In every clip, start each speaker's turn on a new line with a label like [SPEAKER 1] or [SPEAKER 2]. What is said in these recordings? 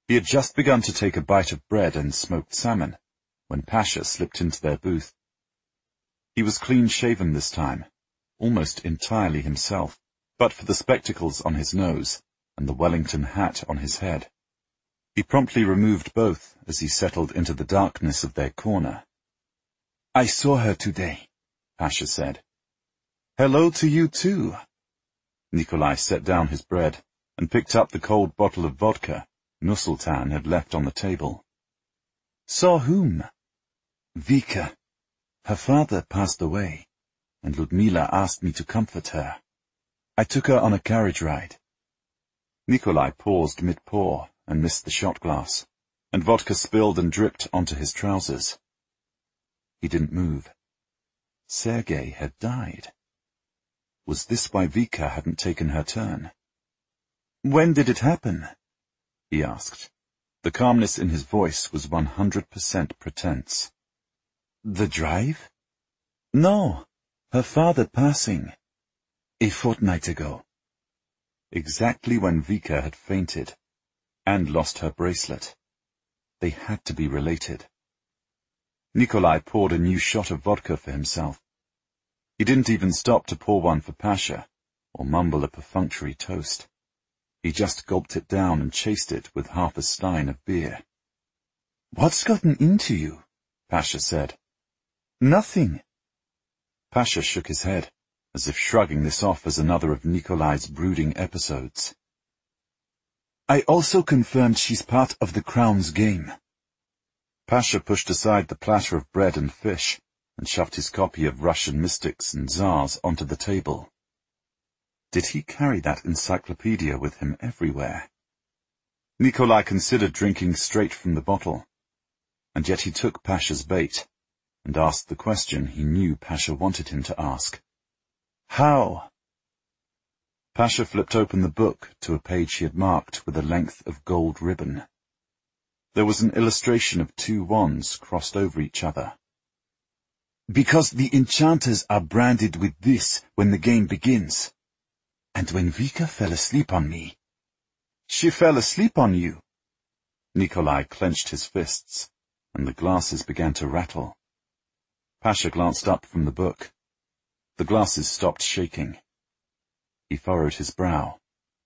[SPEAKER 1] He had just begun to take a bite of bread and smoked salmon when Pasha slipped into their booth. He was clean-shaven this time, almost entirely himself, but for the spectacles on his nose and the Wellington hat on his head. He promptly removed both as he settled into the darkness of their corner.
[SPEAKER 2] "I saw her today,"
[SPEAKER 1] Pasha said.
[SPEAKER 2] "Hello to you too."
[SPEAKER 1] Nikolai set down his bread and picked up the cold bottle of vodka Nursultan had left on the table.
[SPEAKER 2] "Saw whom?"
[SPEAKER 1] "Vika. Her father passed away, and Ludmila asked me to comfort her. I took her on a carriage ride." Nikolai paused mid-pour and missed the shot glass, and vodka spilled and dripped onto his trousers. He didn't move. Sergei had died. Was this why Vika hadn't taken her turn?
[SPEAKER 2] "When did it happen?"
[SPEAKER 1] he asked. The calmness in his voice was 100% pretense.
[SPEAKER 2] "The drive?"
[SPEAKER 1] "No, her father passing.
[SPEAKER 2] A fortnight ago."
[SPEAKER 1] Exactly when Vika had fainted and lost her bracelet. They had to be related. Nikolai poured a new shot of vodka for himself. He didn't even stop to pour one for Pasha, or mumble a perfunctory toast. He just gulped it down and chased it with half a stein of beer.
[SPEAKER 2] "What's gotten into you?"
[SPEAKER 1] Pasha said.
[SPEAKER 2] "Nothing."
[SPEAKER 1] Pasha shook his head, as if shrugging this off as another of Nikolai's brooding episodes.
[SPEAKER 2] "I also confirmed she's part of the Crown's game."
[SPEAKER 1] Pasha pushed aside the platter of bread and fish and shoved his copy of Russian mystics and tsars onto the table. Did he carry that encyclopedia with him everywhere? Nikolai considered drinking straight from the bottle, and yet he took Pasha's bait and asked the question he knew Pasha wanted him to ask.
[SPEAKER 2] "How?"
[SPEAKER 1] Pasha flipped open the book to a page he had marked with a length of gold ribbon. There was an illustration of two wands crossed over each other.
[SPEAKER 2] "Because the enchanters are branded with this when the game begins. And when Vika fell asleep on me—"
[SPEAKER 1] "She fell asleep on you?" Nikolai clenched his fists, and the glasses began to rattle. Pasha glanced up from the book. The glasses stopped shaking. He furrowed his brow.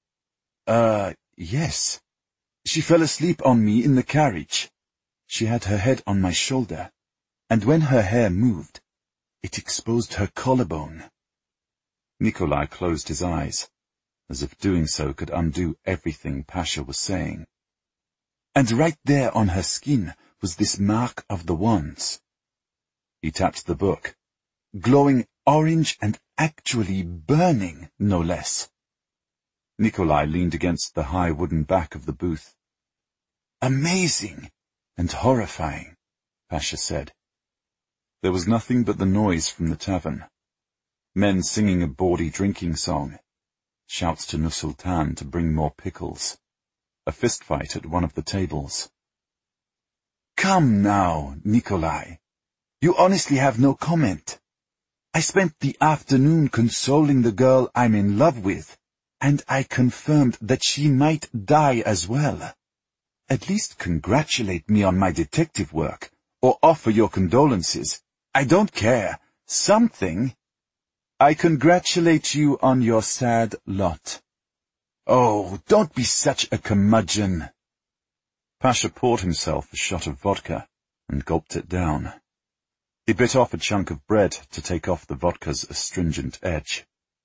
[SPEAKER 2] Yes. She fell asleep on me in the carriage. She had her head on my shoulder, and when her hair moved, it exposed her collarbone."
[SPEAKER 1] Nikolai closed his eyes, as if doing so could undo everything Pasha was saying.
[SPEAKER 2] "And right there on her skin was this mark of the wands."
[SPEAKER 1] He tapped the book.
[SPEAKER 2] "Glowing orange and actually burning, no less."
[SPEAKER 1] Nikolai leaned against the high wooden back of the booth.
[SPEAKER 2] "Amazing and horrifying," Pasha said.
[SPEAKER 1] There was nothing but the noise from the tavern. Men singing a bawdy drinking song, shouts to Nursultan to bring more pickles, a fistfight at one of the tables.
[SPEAKER 2] "Come now, Nikolai. You honestly have no comment. I spent the afternoon consoling the girl I'm in love with, and I confirmed that she might die as well. At least congratulate me on my detective work, or offer your condolences. I don't care. Something. I congratulate you on your sad lot." "Oh, don't be such a curmudgeon."
[SPEAKER 1] Pasha poured himself a shot of vodka and gulped it down. He bit off a chunk of bread to take off the vodka's astringent edge.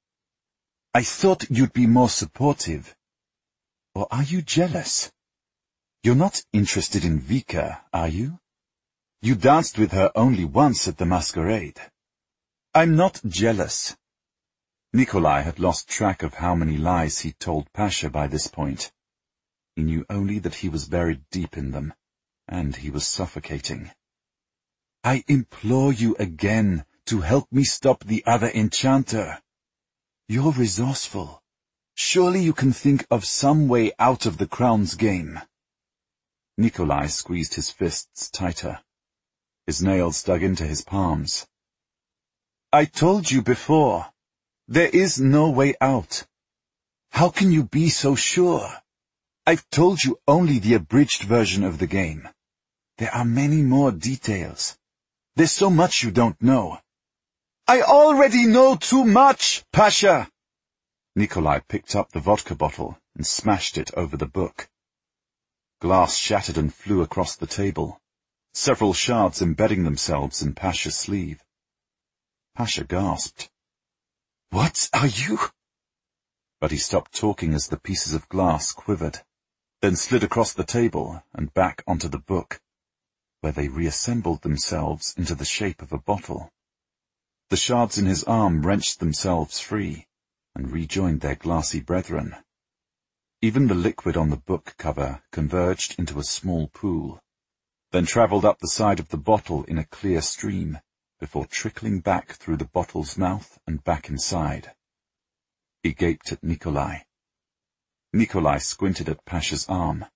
[SPEAKER 2] "I thought you'd be more supportive. Or are you jealous? You're not interested in Vika, are you? You danced with her only once at the masquerade." "I'm not jealous."
[SPEAKER 1] Nikolai had lost track of how many lies he'd told Pasha by this point. He knew only that he was buried deep in them, and he was suffocating.
[SPEAKER 2] "I implore you again to help me stop the other enchanter. You're resourceful. Surely you can think of some way out of the Crown's game."
[SPEAKER 1] Nikolai squeezed his fists tighter. His nails dug into his palms.
[SPEAKER 2] "I told you before. There is no way out. How can you be so sure?" I've told you only the abridged version of the game. There are many more details. There's so much you don't know. I already know too much, Pasha!
[SPEAKER 1] Nikolai picked up the vodka bottle and smashed it over the book. Glass shattered and flew across the table, several shards embedding themselves in Pasha's sleeve. Pasha gasped.
[SPEAKER 2] What are you?
[SPEAKER 1] But he stopped talking as the pieces of glass quivered, then slid across the table and back onto the book, where they reassembled themselves into the shape of a bottle. The shards in his arm wrenched themselves free and rejoined their glassy brethren. Even the liquid on the book cover converged into a small pool, then travelled up the side of the bottle in a clear stream, before trickling back through the bottle's mouth and back inside. He gaped at Nikolai. Nikolai squinted at Pasha's arm.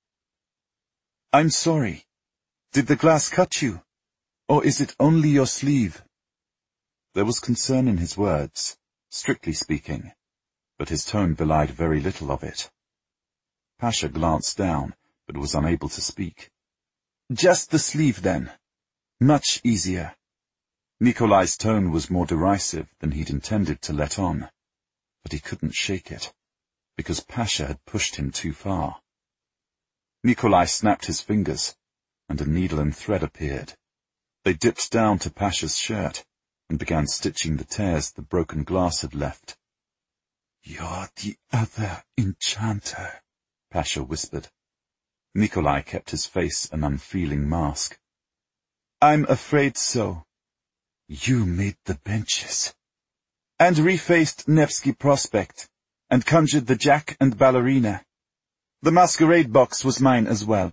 [SPEAKER 2] I'm sorry. Did the glass cut you? Or is it only your sleeve?
[SPEAKER 1] There was concern in his words, strictly speaking, but his tone belied very little of it. Pasha glanced down, but was unable to speak.
[SPEAKER 2] Just the sleeve, then. Much easier.
[SPEAKER 1] Nikolai's tone was more derisive than he'd intended to let on, but he couldn't shake it, because Pasha had pushed him too far. Nikolai snapped his fingers, and a needle and thread appeared. They dipped down to Pasha's shirt and began stitching the tears the broken glass had left.
[SPEAKER 2] You're the other enchanter,
[SPEAKER 1] Pasha whispered. Nikolai kept his face an unfeeling mask.
[SPEAKER 2] I'm afraid so. You made the benches, and refaced Nevsky Prospect, and conjured the Jack and Ballerina. The masquerade box was mine as well.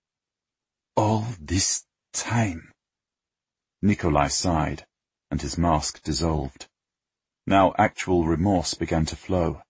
[SPEAKER 2] All this time.
[SPEAKER 1] Nikolai sighed, and his mask dissolved. Now actual remorse began to flow.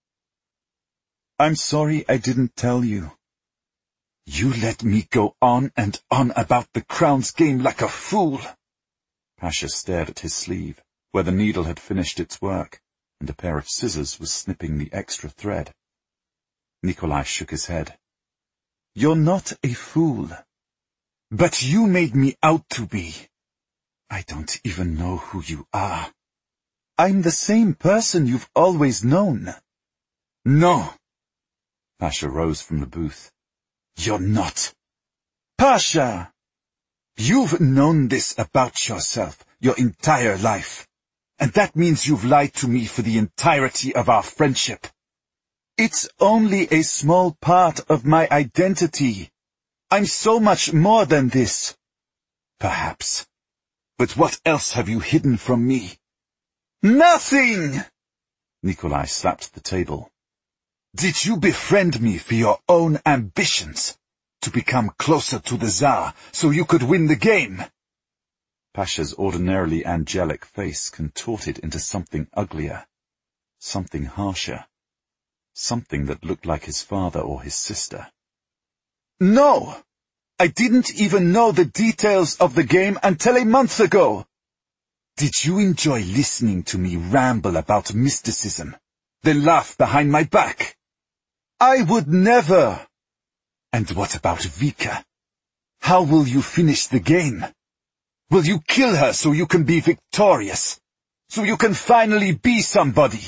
[SPEAKER 2] I'm sorry I didn't tell you. You let me go on and on about the Crown's game like a fool.
[SPEAKER 1] Pasha stared at his sleeve, where the needle had finished its work, and a pair of scissors was snipping the extra thread. Nikolai shook his head.
[SPEAKER 2] You're not a fool. But you made me out to be. I don't even know who you are. I'm the same person you've always known. No.
[SPEAKER 1] Pasha rose from the booth.
[SPEAKER 2] You're not. Pasha! You've known this about yourself your entire life, and that means you've lied to me for the entirety of our friendship. It's only a small part of my identity. I'm so much more than this. Perhaps. But what else have you hidden from me? Nothing!
[SPEAKER 1] Nikolai slapped the table.
[SPEAKER 2] Did you befriend me for your own ambitions? To become closer to the Tsar so you could win the game?
[SPEAKER 1] Pasha's ordinarily angelic face contorted into something uglier, something harsher, something that looked like his father or his sister.
[SPEAKER 2] No! I didn't even know the details of the game until a month ago. Did you enjoy listening to me ramble about mysticism, then laugh behind my back? I would never! And what about Vika? How will you finish the game? Will you kill her so you can be victorious? So you can finally be somebody?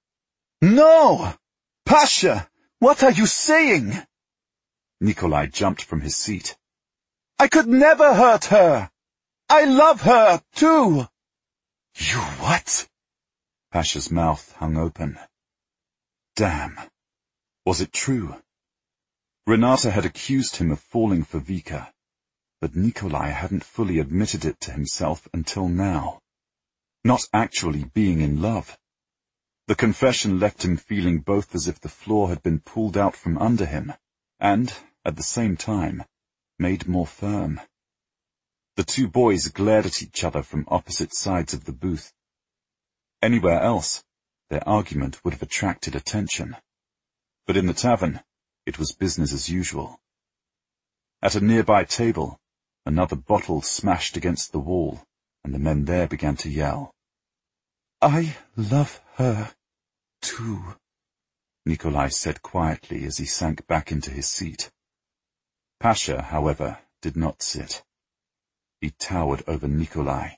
[SPEAKER 2] No! Pasha, what are you saying?
[SPEAKER 1] Nikolai jumped from his seat.
[SPEAKER 2] I could never hurt her. I love her, too. You what?
[SPEAKER 1] Pasha's mouth hung open. Damn. Was it true? Renata had accused him of falling for Vika, but Nikolai hadn't fully admitted it to himself until now. Not actually being in love. The confession left him feeling both as if the floor had been pulled out from under him, and, at the same time, made more firm. The two boys glared at each other from opposite sides of the booth. Anywhere else, their argument would have attracted attention. But in the tavern, it was business as usual. At a nearby table, another bottle smashed against the wall, and the men there began to yell.
[SPEAKER 2] I love her, too.
[SPEAKER 1] Nikolai said quietly as he sank back into his seat. Pasha, however, did not sit. He towered over Nikolai.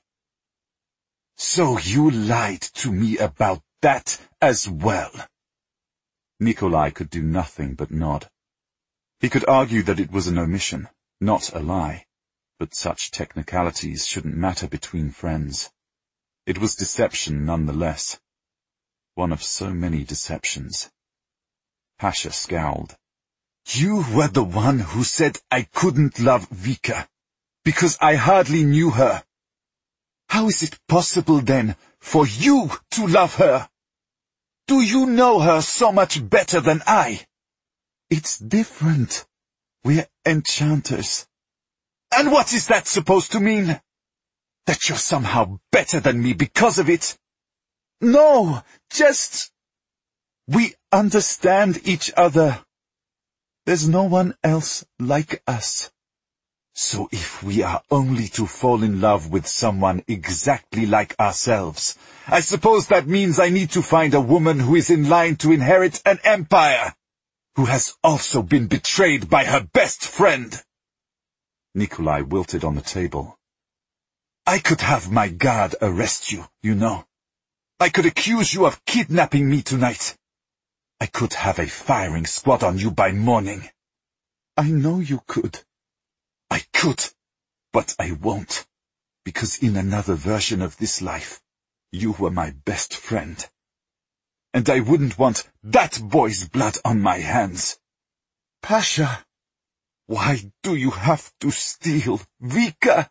[SPEAKER 2] So you lied to me about that as well?
[SPEAKER 1] Nikolai could do nothing but nod. He could argue that it was an omission, not a lie, but such technicalities shouldn't matter between friends. It was deception nonetheless. One of so many deceptions. Pasha scowled.
[SPEAKER 2] You were the one who said I couldn't love Vika, because I hardly knew her. How is it possible, then, for you to love her? Do you know her so much better than I? It's different. We're enchanters. And what is that supposed to mean? That you're somehow better than me because of it? No, just... we understand each other. There's no one else like us. So if we are only to fall in love with someone exactly like ourselves, I suppose that means I need to find a woman who is in line to inherit an empire, who has also been betrayed by her best friend.
[SPEAKER 1] Nikolai wilted on the table.
[SPEAKER 2] I could have my guard arrest you, you know. I could accuse you of kidnapping me tonight. I could have a firing squad on you by morning. I know you could. I could, but I won't, because in another version of this life, you were my best friend. And I wouldn't want that boy's blood on my hands. Pasha, why do you have to steal Vika?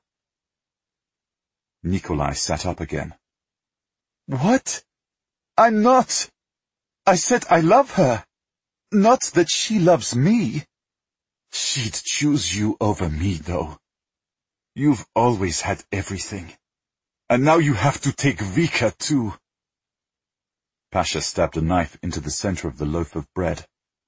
[SPEAKER 1] Nikolai sat up again.
[SPEAKER 2] What? I'm not. I said I love her. Not that she loves me. She'd choose you over me, though. You've always had everything. And now you have to take Vika, too.
[SPEAKER 1] Pasha stabbed a knife into the center of the loaf of bread.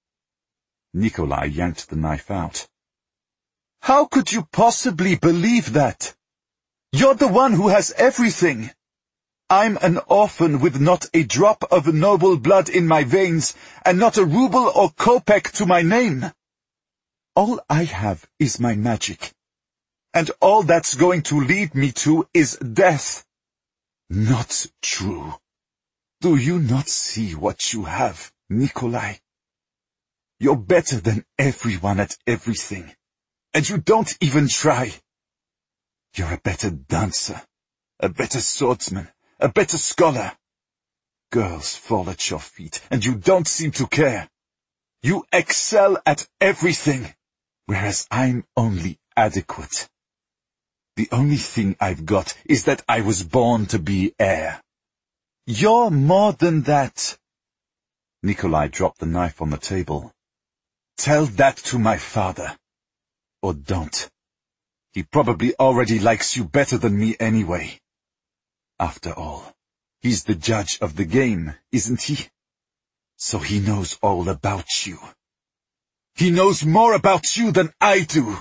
[SPEAKER 1] Nikolai yanked the knife out.
[SPEAKER 2] How could you possibly believe that? You're the one who has everything. I'm an orphan with not a drop of noble blood in my veins, and not a ruble or kopeck to my name. All I have is my magic. And all that's going to lead me to is death. Not true. Do you not see what you have, Nikolai? You're better than everyone at everything. And you don't even try. You're a better dancer, a better swordsman, a better scholar. Girls fall at your feet, and you don't seem to care. You excel at everything, whereas I'm only adequate. The only thing I've got is that I was born to be heir. You're more than that.
[SPEAKER 1] Nikolai dropped the knife on the table.
[SPEAKER 2] Tell that to my father. Or don't. He probably already likes you better than me anyway. After all, he's the judge of the game, isn't he? So he knows all about you. He knows more about you than I do.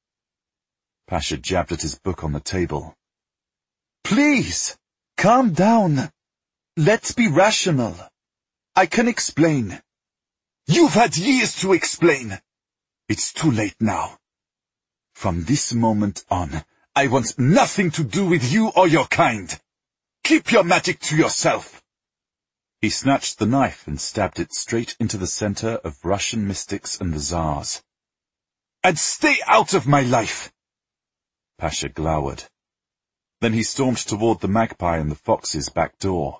[SPEAKER 1] Pasha jabbed at his book on the table.
[SPEAKER 2] Please, calm down. Let's be rational. I can explain. You've had years to explain. It's too late now. From this moment on, I want nothing to do with you or your kind. Keep your magic to yourself.
[SPEAKER 1] He snatched the knife and stabbed it straight into the center of Russian mystics and the Tsars.
[SPEAKER 2] And stay out of my life.
[SPEAKER 1] Pasha glowered. Then he stormed toward the magpie and the fox's back door.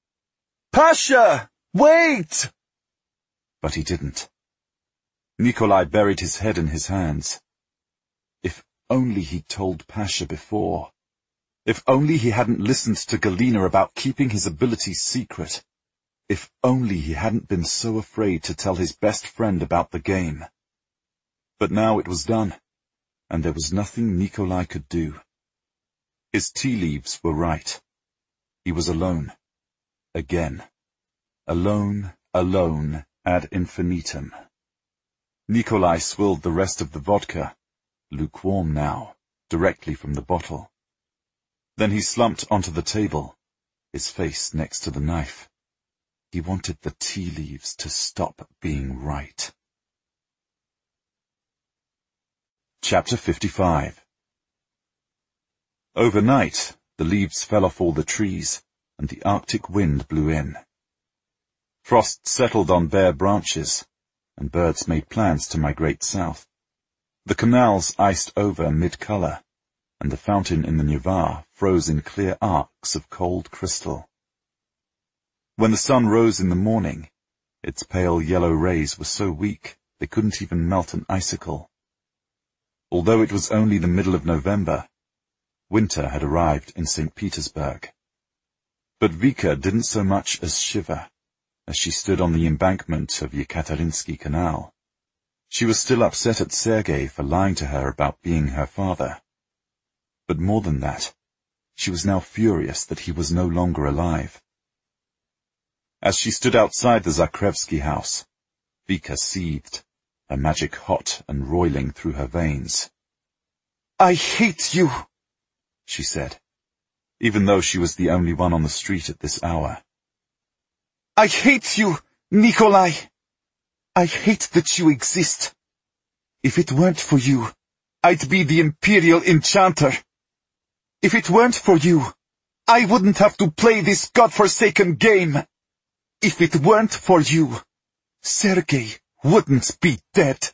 [SPEAKER 2] Pasha! Wait!
[SPEAKER 1] But he didn't. Nikolai buried his head in his hands. If only he'd told Pasha before. If only he hadn't listened to Galina about keeping his abilities secret. If only he hadn't been so afraid to tell his best friend about the game. But now it was done, and there was nothing Nikolai could do. His tea leaves were right. He was alone. Again. Alone, alone, ad infinitum. Nikolai swilled the rest of the vodka, lukewarm now, directly from the bottle. Then he slumped onto the table, his face next to the knife. He wanted the tea leaves to stop being right. Chapter 55. Overnight, the leaves fell off all the trees, and the Arctic wind blew in. Frost settled on bare branches, and birds made plans to migrate south. The canals iced over mid-color, and the fountain in the Njavær froze in clear arcs of cold crystal. When the sun rose in the morning, its pale yellow rays were so weak they couldn't even melt an icicle. Although it was only the middle of November, winter had arrived in St. Petersburg. But Vika didn't so much as shiver as she stood on the embankment of Yekaterinski Canal. She was still upset at Sergei for lying to her about being her father. But more than that, she was now furious that he was no longer alive. As she stood outside the Zakrevsky house, Vika seethed, her magic hot and roiling through her veins.
[SPEAKER 2] "I hate you,"
[SPEAKER 1] she said, even though she was the only one on the street at this hour.
[SPEAKER 2] "I hate you, Nikolai. I hate that you exist. If it weren't for you, I'd be the Imperial Enchanter. If it weren't for you, I wouldn't have to play this godforsaken game. If it weren't for you, Sergei wouldn't be dead."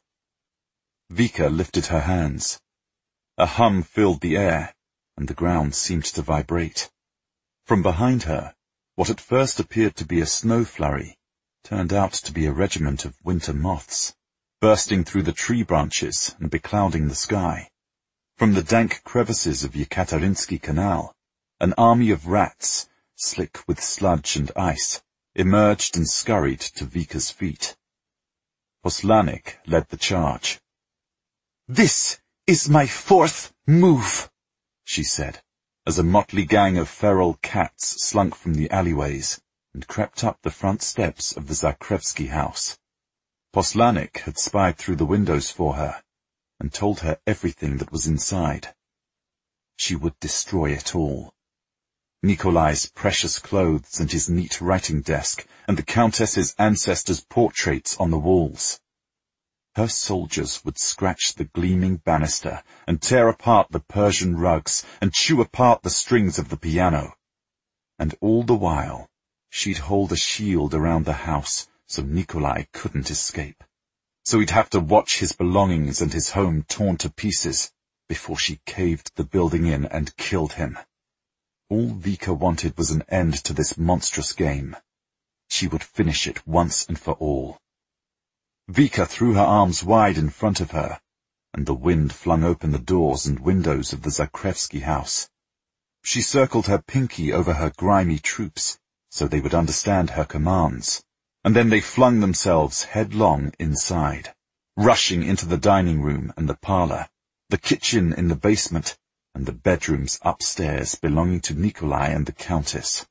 [SPEAKER 1] Vika lifted her hands. A hum filled the air, and the ground seemed to vibrate. From behind her, what at first appeared to be a snow flurry turned out to be a regiment of winter moths, bursting through the tree branches and beclouding the sky. From the dank crevices of Yekaterinski Canal, an army of rats, slick with sludge and ice, emerged and scurried to Vika's feet. Poslanik led the charge.
[SPEAKER 2] "This is my fourth move,"
[SPEAKER 1] she said, as a motley gang of feral cats slunk from the alleyways and crept up the front steps of the Zakrevsky house. Poslanik had spied through the windows for her and told her everything that was inside. She would destroy it all. Nikolai's precious clothes and his neat writing desk, and the Countess's ancestors' portraits on the walls. Her soldiers would scratch the gleaming banister and tear apart the Persian rugs and chew apart the strings of the piano. And all the while, she'd hold a shield around the house so Nikolai couldn't escape. So he'd have to watch his belongings and his home torn to pieces before she caved the building in and killed him. All Vika wanted was an end to this monstrous game. She would finish it once and for all. Vika threw her arms wide in front of her, and the wind flung open the doors and windows of the Zakrevsky house. She circled her pinky over her grimy troops, so they would understand her commands, and then they flung themselves headlong inside, rushing into the dining room and the parlor, the kitchen in the basement, and the bedrooms upstairs belonging to Nikolai and the Countess.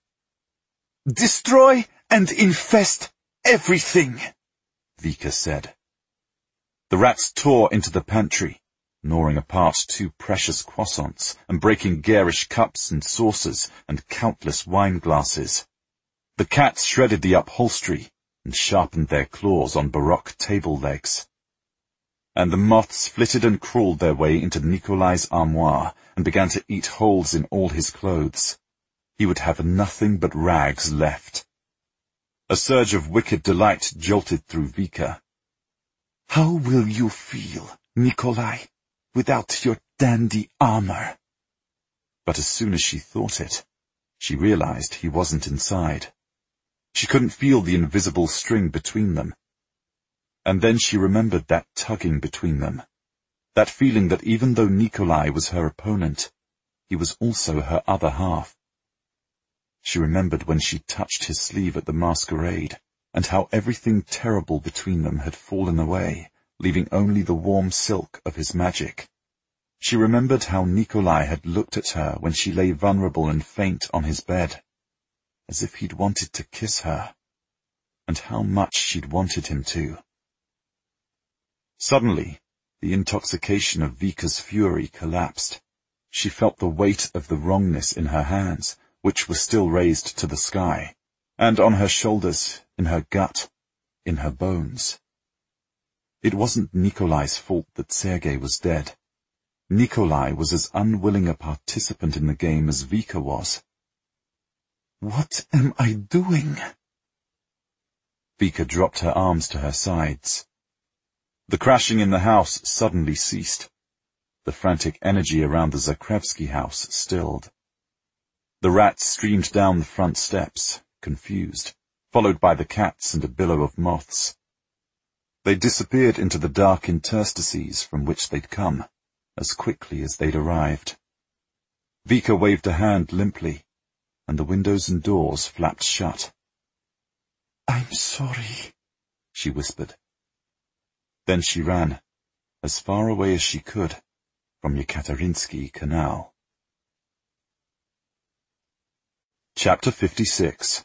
[SPEAKER 2] "Destroy and infest everything,"
[SPEAKER 1] Vika said. The rats tore into the pantry, gnawing apart 2 precious croissants and breaking garish cups and saucers and countless wine glasses. The cats shredded the upholstery and sharpened their claws on baroque table legs. And the moths flitted and crawled their way into Nikolai's armoire and began to eat holes in all his clothes. He would have nothing but rags left. A surge of wicked delight jolted through Vika.
[SPEAKER 2] "How will you feel, Nikolai, without your dandy armor?"
[SPEAKER 1] But as soon as she thought it, she realized he wasn't inside. She couldn't feel the invisible string between them. And then she remembered that tugging between them, that feeling that even though Nikolai was her opponent, he was also her other half. She remembered when she touched his sleeve at the masquerade, and how everything terrible between them had fallen away, leaving only the warm silk of his magic. She remembered how Nikolai had looked at her when she lay vulnerable and faint on his bed, as if he'd wanted to kiss her, and how much she'd wanted him to. Suddenly, the intoxication of Vika's fury collapsed. She felt the weight of the wrongness in her hands, which were still raised to the sky, and on her shoulders, in her gut, in her bones. It wasn't Nikolai's fault that Sergei was dead. Nikolai was as unwilling a participant in the game as Vika was.
[SPEAKER 2] What am I doing?
[SPEAKER 1] Vika dropped her arms to her sides. The crashing in the house suddenly ceased. The frantic energy around the Zakrevsky house stilled. The rats streamed down the front steps, confused, followed by the cats and a billow of moths. They disappeared into the dark interstices from which they'd come, as quickly as they'd arrived. Vika waved a hand limply, and the windows and doors flapped shut.
[SPEAKER 2] "I'm sorry,"
[SPEAKER 1] she whispered. Then she ran, as far away as she could, from Yekaterinsky Canal. Chapter 56.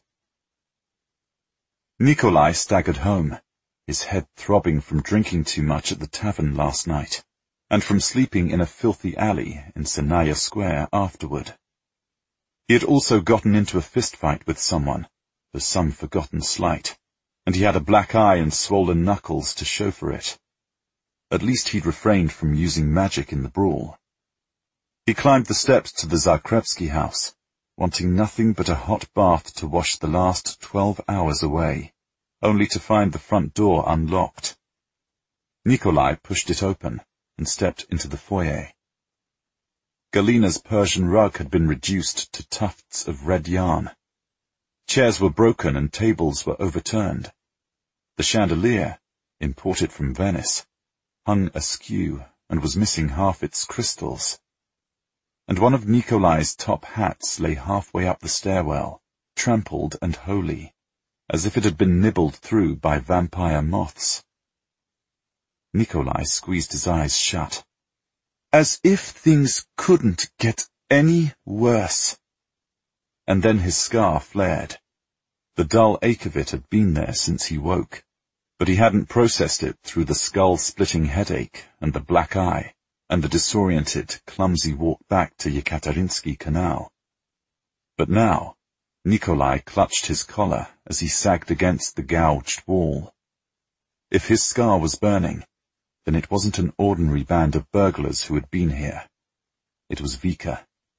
[SPEAKER 1] Nikolai staggered home, his head throbbing from drinking too much at the tavern last night, and from sleeping in a filthy alley in Senaya Square afterward. He had also gotten into a fistfight with someone, for some forgotten slight, and he had a black eye and swollen knuckles to show for it. At least he'd refrained from using magic in the brawl. He climbed the steps to the Zakrevsky house, wanting nothing but a hot bath to wash the last 12 hours away, only to find the front door unlocked. Nikolai pushed it open and stepped into the foyer. Galina's Persian rug had been reduced to tufts of red yarn. Chairs were broken and tables were overturned. The chandelier, imported from Venice, hung askew and was missing half its crystals. And one of Nikolai's top hats lay halfway up the stairwell, trampled and holy, as if it had been nibbled through by vampire moths. Nikolai squeezed his eyes shut. As if things couldn't get any worse. And then his scar flared. The dull ache of it had been there since he woke, but he hadn't processed it through the skull-splitting headache and the black eye and the disoriented, clumsy walk back to Yekaterinsky Canal. But now, Nikolai clutched his collar as he sagged against the gouged wall. If his scar was burning, then it wasn't an ordinary band of burglars who had been here. It was Vika.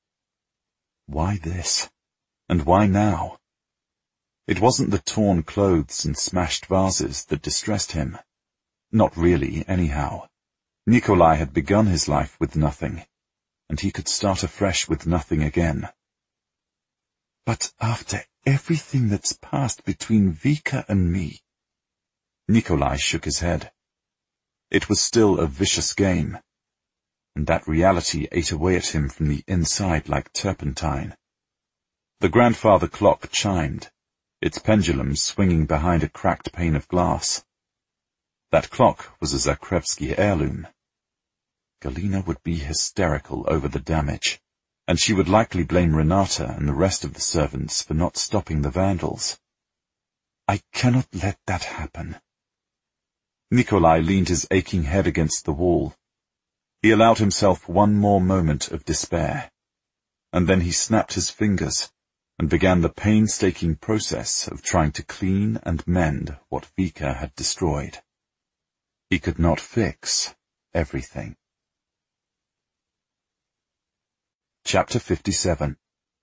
[SPEAKER 1] Why this? And why now? It wasn't the torn clothes and smashed vases that distressed him. Not really, anyhow. Nikolai had begun his life with nothing, and he could start afresh with nothing again. But after everything that's passed between Vika and me... Nikolai shook his head. It was still a vicious game, and that reality ate away at him from the inside like turpentine. The grandfather clock chimed, its pendulum swinging behind a cracked pane of glass. That clock was a Zakrevsky heirloom. Galina would be hysterical over the damage, and she would likely blame Renata and the rest of the servants for not stopping the vandals. I cannot let that happen. Nikolai leaned his aching head against the wall. He allowed himself one more moment of despair, and then he snapped his fingers and began the painstaking process of trying to clean and mend what Vika had destroyed. He could not fix everything. Chapter 57.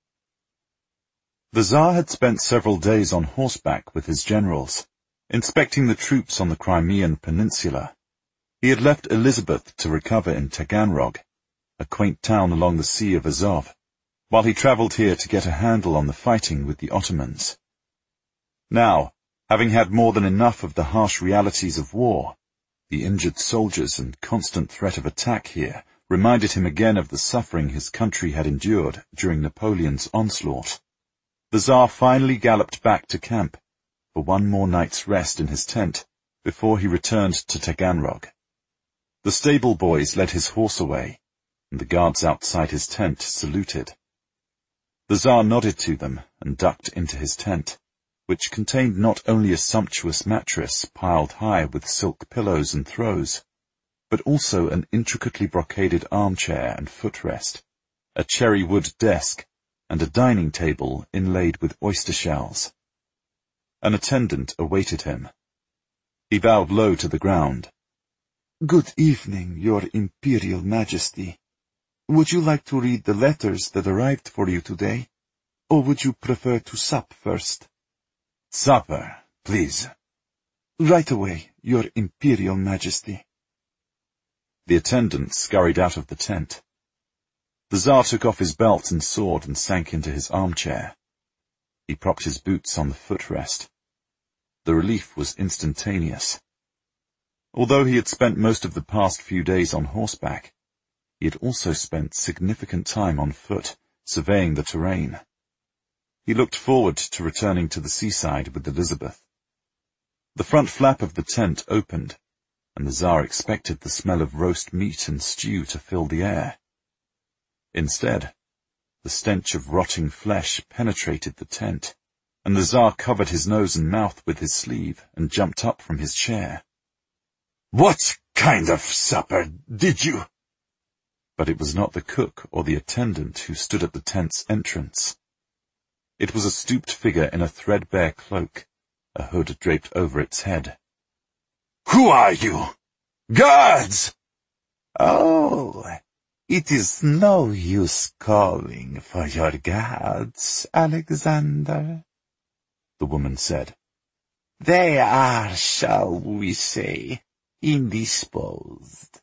[SPEAKER 1] The Tsar had spent several days on horseback with his generals, inspecting the troops on the Crimean peninsula. He had left Elizabeth to recover in Taganrog, a quaint town along the Sea of Azov, while he travelled here to get a handle on the fighting with the Ottomans. Now, having had more than enough of the harsh realities of war, the injured soldiers and constant threat of attack here reminded him again of the suffering his country had endured during Napoleon's onslaught. The Tsar finally galloped back to camp for one more night's rest in his tent before he returned to Taganrog. The stable boys led his horse away, and the guards outside his tent saluted. The Tsar nodded to them and ducked into his tent, which contained not only a sumptuous mattress piled high with silk pillows and throws, but also an intricately brocaded armchair and footrest, a cherry wood desk, and a dining table inlaid with oyster shells. An attendant awaited him. He bowed low to the ground.
[SPEAKER 2] "Good evening, Your Imperial Majesty. Would you like to read the letters that arrived for you today, or would you prefer to sup first?"
[SPEAKER 1] "Supper, please."
[SPEAKER 2] "Right away, Your Imperial Majesty."
[SPEAKER 1] The attendant scurried out of the tent. The Tsar took off his belt and sword and sank into his armchair. He propped his boots on the footrest. The relief was instantaneous. Although he had spent most of the past few days on horseback, he had also spent significant time on foot, surveying the terrain. He looked forward to returning to the seaside with Elizabeth. The front flap of the tent opened, and the Tsar expected the smell of roast meat and stew to fill the air. Instead, the stench of rotting flesh penetrated the tent, and the Tsar covered his nose and mouth with his sleeve and jumped up from his chair.
[SPEAKER 2] "What kind of supper did you—"
[SPEAKER 1] But it was not the cook or the attendant who stood at the tent's entrance. It was a stooped figure in a threadbare cloak, a hood draped over its head.
[SPEAKER 2] "Who are you? Guards!"
[SPEAKER 3] "Oh, it is no use calling for your guards, Alexander,"
[SPEAKER 1] the woman said.
[SPEAKER 3] "They are, shall we say, indisposed."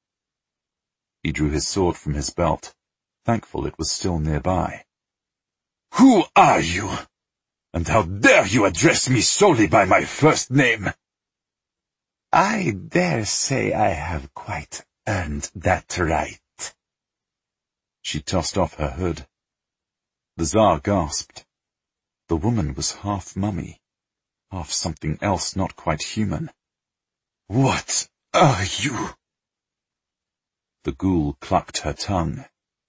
[SPEAKER 1] He drew his sword from his belt, thankful it was still nearby.
[SPEAKER 2] "Who are you? And how dare you address me solely by my first name?"
[SPEAKER 3] "I dare say I have quite earned that right."
[SPEAKER 1] She tossed off her hood. The Tsar gasped. The woman was half mummy, half something else not quite human.
[SPEAKER 2] "What are you?"
[SPEAKER 1] The ghoul clucked her tongue.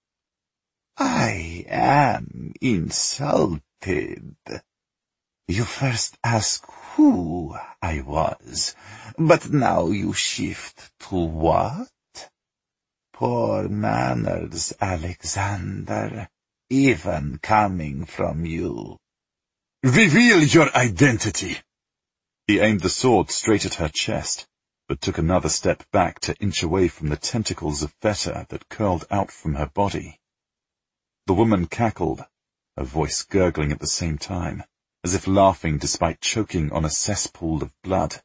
[SPEAKER 3] "I am insulted. You first asked who I was, but now you shift to what? Poor manners, Alexander, even coming from you."
[SPEAKER 2] "Reveal your identity."
[SPEAKER 1] He aimed the sword straight at her chest, but took another step back to inch away from the tentacles of fetor that curled out from her body. The woman cackled, her voice gurgling at the same time, as if laughing despite choking on a cesspool of blood.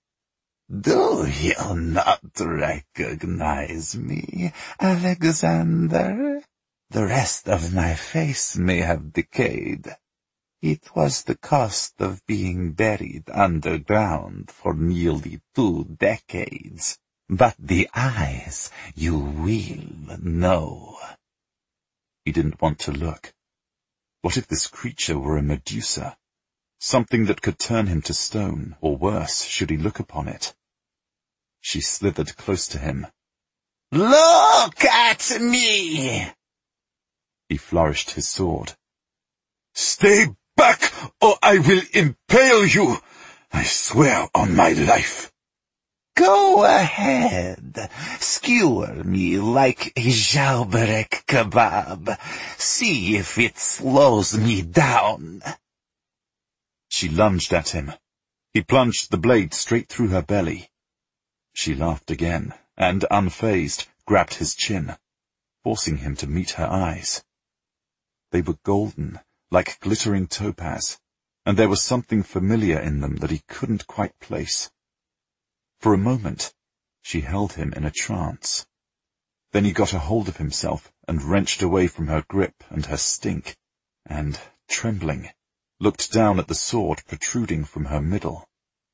[SPEAKER 3] "Do you not recognize me, Alexander? The rest of my face may have decayed. It was the cost of being buried underground for nearly 2 decades. But the eyes, you will know."
[SPEAKER 1] He didn't want to look. What if this creature were a Medusa? Something that could turn him to stone, or worse, should he look upon it. She slithered close to him.
[SPEAKER 3] "Look at me!"
[SPEAKER 1] He flourished his sword.
[SPEAKER 2] "Stay back, or I will impale you! I swear on my life."
[SPEAKER 3] "Go ahead. Skewer me like a Zauberek kebab. See if it slows me down."
[SPEAKER 1] She lunged at him. He plunged the blade straight through her belly. She laughed again, and, unfazed, grabbed his chin, forcing him to meet her eyes. They were golden, like glittering topaz, and there was something familiar in them that he couldn't quite place. For a moment, she held him in a trance. Then he got a hold of himself and wrenched away from her grip and her stink, and, trembling, looked down at the sword protruding from her middle.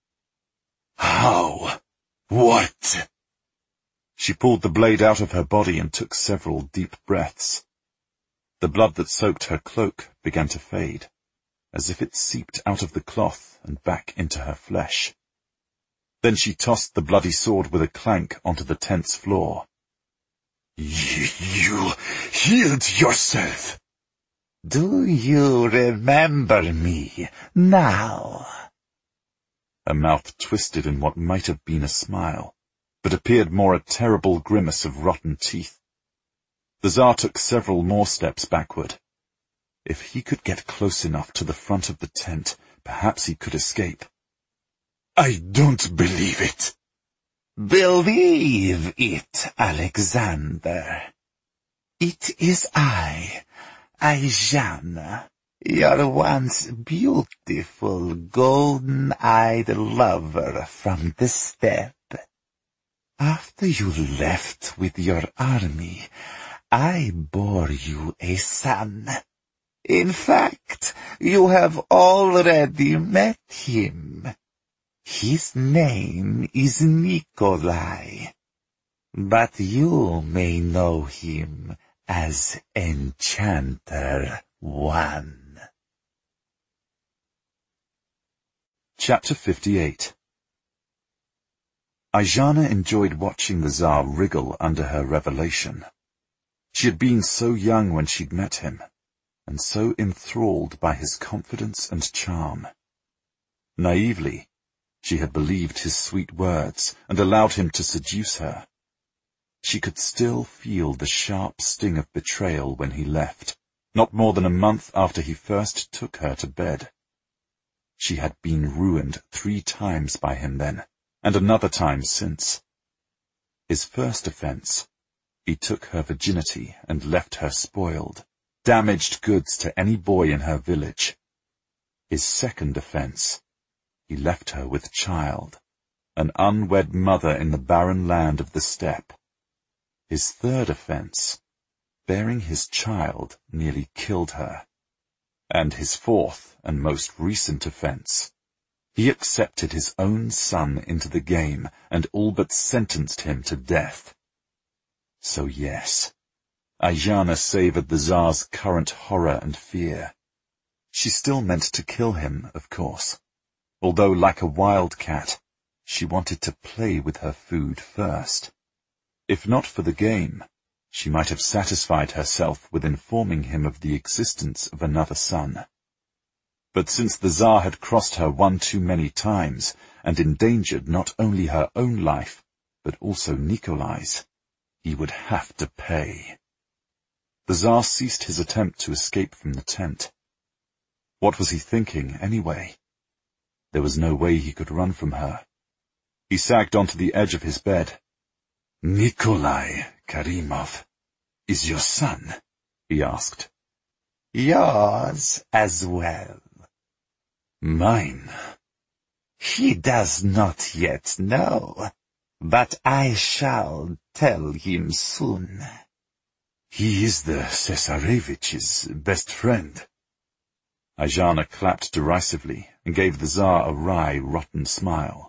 [SPEAKER 2] "How? What?"
[SPEAKER 1] She pulled the blade out of her body and took several deep breaths. The blood that soaked her cloak began to fade, as if it seeped out of the cloth and back into her flesh. Then she tossed the bloody sword with a clank onto the tent's floor.
[SPEAKER 2] You healed yourself."
[SPEAKER 3] "Do you remember me now?"
[SPEAKER 1] Her mouth twisted in what might have been a smile, but appeared more a terrible grimace of rotten teeth. The Tsar took several more steps backward. If he could get close enough to the front of the tent, perhaps he could escape. "I don't believe it."
[SPEAKER 3] "Believe it, Alexander. It is I, Ayana, your once beautiful, golden-eyed lover from the steppe. After you left with your army, I bore you a son. In fact, you have already met him. His name is Nikolai, but you may know him as Enchanter 1.
[SPEAKER 1] Chapter 58. Ayana enjoyed watching the Tsar wriggle under her revelation. She had been so young when she'd met him, and so enthralled by his confidence and charm. Naively, she had believed his sweet words and allowed him to seduce her. She could still feel the sharp sting of betrayal when he left, not more than a month after he first took her to bed. She had been ruined 3 times by him then, and another time since. His first offense, he took her virginity and left her spoiled, damaged goods to any boy in her village. His second offense, he left her with child, an unwed mother in the barren land of the steppe. His third offense, bearing his child, nearly killed her. And his fourth and most recent offense, he accepted his own son into the game and all but sentenced him to death. So yes, Ayana savored the Tsar's current horror and fear. She still meant to kill him, of course, although like a wildcat, she wanted to play with her food first. If not for the game, she might have satisfied herself with informing him of the existence of another son. But since the Tsar had crossed her one too many times and endangered not only her own life, but also Nikolai's, he would have to pay. The Tsar ceased his attempt to escape from the tent. What was he thinking, anyway? There was no way he could run from her. He sagged onto the edge of his bed. "Nikolai Karimov is your son?" he asked.
[SPEAKER 3] "Yours as well."
[SPEAKER 1] "Mine?"
[SPEAKER 3] "He does not yet know, but I shall tell him soon."
[SPEAKER 1] "He is the Cesarevich's best friend." Ayana clapped derisively and gave the Tsar a wry, rotten smile.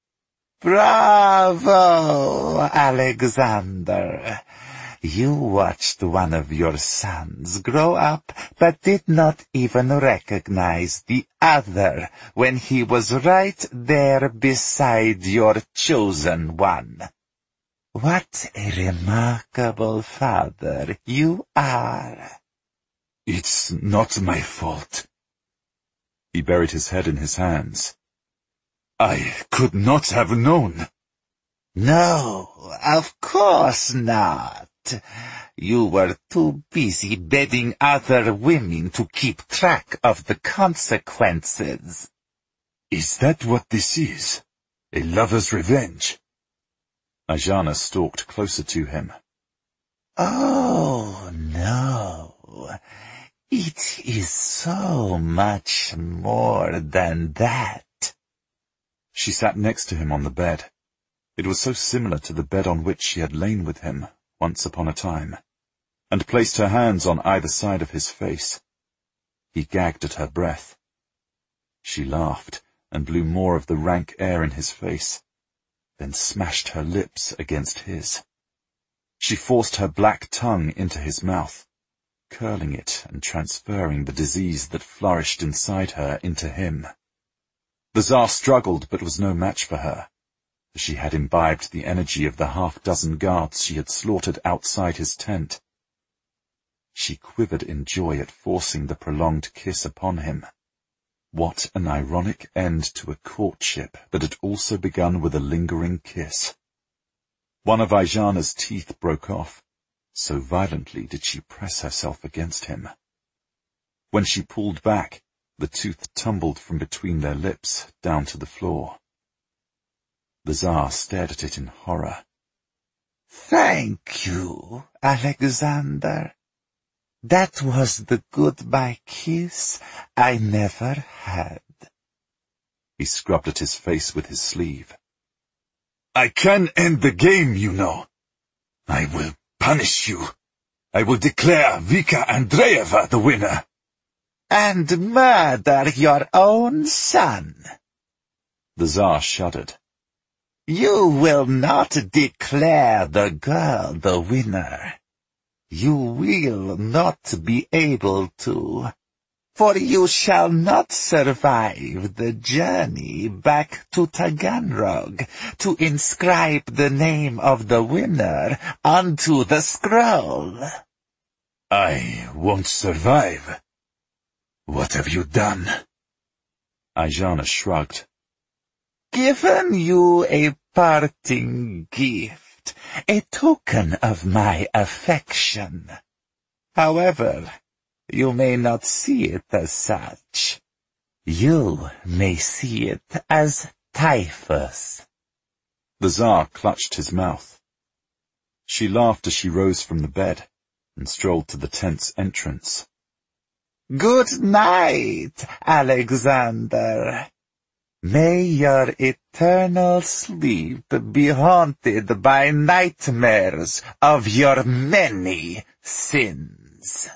[SPEAKER 3] "Bravo, Alexander! You watched one of your sons grow up, but did not even recognize the other when he was right there beside your chosen one. What a remarkable father you are."
[SPEAKER 1] "It's not my fault." He buried his head in his hands. "I could not have known."
[SPEAKER 3] "No, of course not. You were too busy bedding other women to keep track of the consequences."
[SPEAKER 1] "Is that what this is? A lover's revenge?" Ayana stalked closer to him.
[SPEAKER 3] "Oh, no. It is so much more than that."
[SPEAKER 1] She sat next to him on the bed. It was so similar to the bed on which she had lain with him once upon a time, and placed her hands on either side of his face. He gagged at her breath. She laughed and blew more of the rank air in his face, then smashed her lips against his. She forced her black tongue into his mouth, curling it and transferring the disease that flourished inside her into him. The Tsar struggled but was no match for her. She had imbibed the energy of the 6 guards she had slaughtered outside his tent. She quivered in joy at forcing the prolonged kiss upon him. What an ironic end to a courtship that had also begun with a lingering kiss. One of Ayana's teeth broke off, so violently did she press herself against him. When she pulled back, The tooth tumbled from between their lips down to the floor. The Tsar stared at it in horror.
[SPEAKER 3] "Thank you, Alexander. That was the goodbye kiss I never had."
[SPEAKER 1] He scrubbed at his face with his sleeve.
[SPEAKER 2] "I can end the game, you know. I will punish you. I will declare Vika Andreeva the winner."
[SPEAKER 3] "And murder your own son."
[SPEAKER 1] The Tsar shuddered.
[SPEAKER 3] "You will not declare the girl the winner. You will not be able to, for you shall not survive the journey back to Taganrog to inscribe the name of the winner onto the scroll."
[SPEAKER 2] "I won't survive. What have you done?"
[SPEAKER 1] Aijana shrugged.
[SPEAKER 3] "Given you a parting gift, a token of my affection. However, you may not see it as such. You may see it as typhus."
[SPEAKER 1] The Tsar clutched his mouth. She laughed as she rose from the bed and strolled to the tent's entrance.
[SPEAKER 3] "Good night, Alexander. May your eternal sleep be haunted by nightmares of your many sins."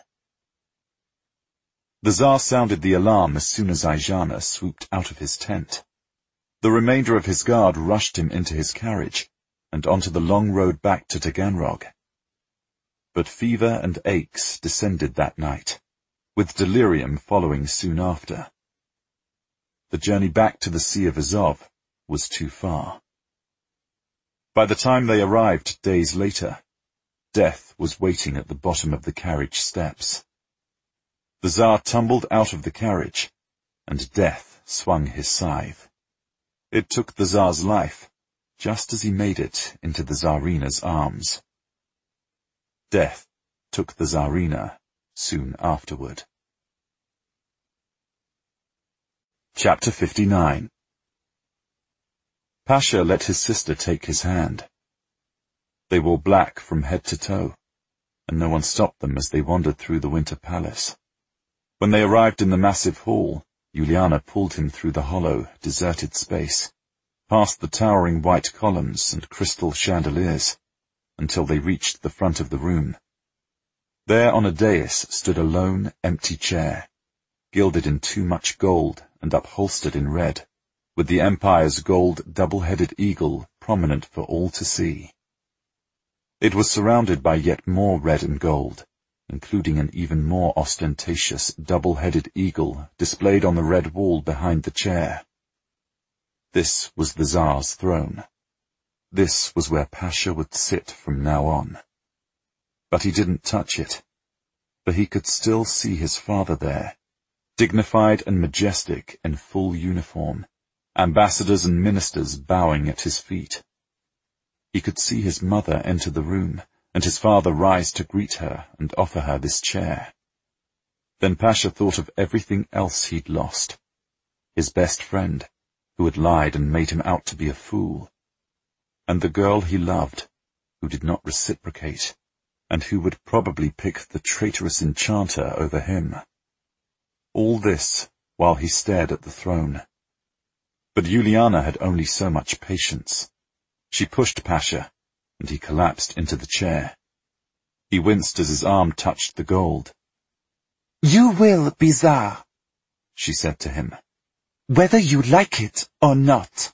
[SPEAKER 1] The Tsar sounded the alarm as soon as Aijana swooped out of his tent. The remainder of his guard rushed him into his carriage and onto the long road back to Taganrog. But fever and aches descended that night, with delirium following soon after. The journey back to the Sea of Azov was too far. By the time they arrived days later, death was waiting at the bottom of the carriage steps. The Tsar tumbled out of the carriage, and death swung his scythe. It took the Tsar's life, just as he made it into the Tsarina's arms. Death took the Tsarina soon afterward. Chapter 59. Pasha let his sister take his hand. They wore black from head to toe, and no one stopped them as they wandered through the Winter Palace. When they arrived in the massive hall, Juliana pulled him through the hollow, deserted space, past the towering white columns and crystal chandeliers, until they reached the front of the room. There on a dais stood a lone, empty chair, gilded in too much gold and upholstered in red, with the Empire's gold double-headed eagle prominent for all to see. It was surrounded by yet more red and gold, including an even more ostentatious double-headed eagle displayed on the red wall behind the chair. This was the Tsar's throne. This was where Pasha would sit from now on. But he didn't touch it, for he could still see his father there, dignified and majestic in full uniform, ambassadors and ministers bowing at his feet. He could see his mother enter the room, and his father rise to greet her and offer her this chair. Then Pasha thought of everything else he'd lost. His best friend, who had lied and made him out to be a fool, and the girl he loved, who did not reciprocate, and who would probably pick the traitorous enchanter over him. All this while he stared at the throne. But Juliana had only so much patience. She pushed Pasha, and he collapsed into the chair. He winced as his arm touched the gold.
[SPEAKER 3] "You will be Tsar,"
[SPEAKER 1] she said to him,
[SPEAKER 3] "whether you like it or not."